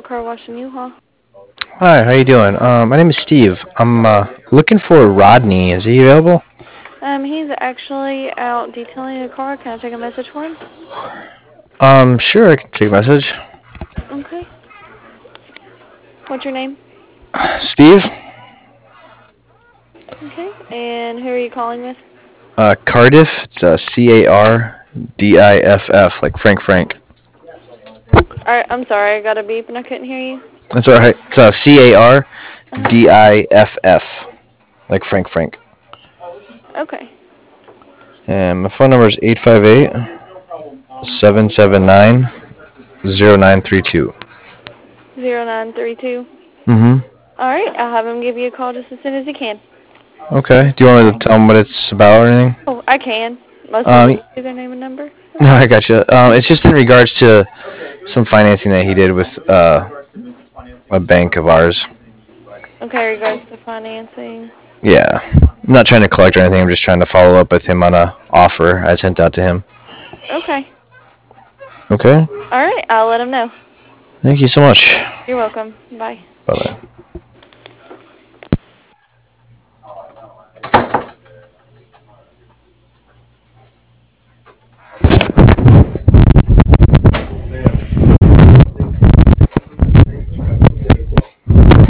Car Wash and U-Haul. Hi, how you doing? My name is Steve. I'm looking for Rodney. Is he available? He's actually out detailing a car. Can I take a message for him? Sure, I can take a message. Okay. What's your name? Steve? Okay. And who are you calling with? Cardiff. It's Cardiff, like Frank. Alright, I'm sorry. I got a beep and I couldn't hear you. That's alright. It's Uh-huh. Cardiff, like Frank. Okay. And my phone number is 858-779-0932. 0932. Mm-hmm. Alright, I'll have him give you a call just as soon as he can. Okay. Do you want me to tell him what it's about or anything? Oh, I can. Most people Um, just do their name and number. no, I gotcha. It's just in regards to some financing that he did with a bank of ours. Okay, regards to financing. Yeah. I'm not trying to collect or anything. I'm just trying to follow up with him on a offer I sent out to him. Okay. Okay. Alright, I'll let him know. Thank you so much. You're welcome. Bye. Bye bye.